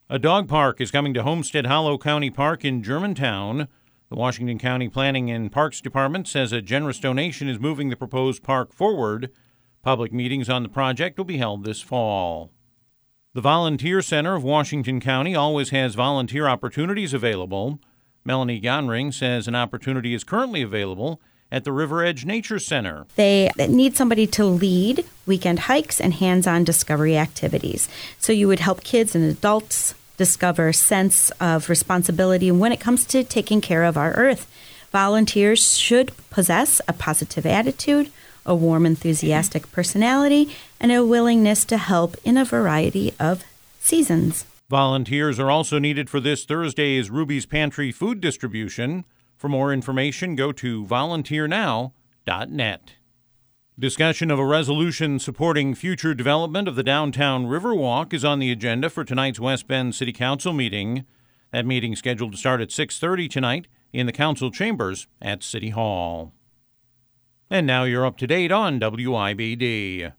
A dog park is coming to Homestead Hollow County Park in Germantown. The Washington County Planning and Parks Department says a generous donation is moving the proposed park forward. Public meetings on the project will be held this fall. The Volunteer Center of Washington County always has volunteer opportunities available. Melanie Gonring says an opportunity is currently available at the River Edge Nature Center. They need somebody to lead weekend hikes and hands-on discovery activities. So you would help kids and adults discover a sense of responsibility when it comes to taking care of our earth. Volunteers should possess a positive attitude, a warm, enthusiastic personality, and a willingness to help in a variety of seasons. Volunteers are also needed for this Thursday's Ruby's Pantry food distribution. For more information, go to volunteernow.net. Discussion of a resolution supporting future development of the downtown Riverwalk is on the agenda for tonight's West Bend City Council meeting. That meeting is scheduled to start at 6:30 tonight in the council chambers at City Hall. And now you're up to date on WIBD.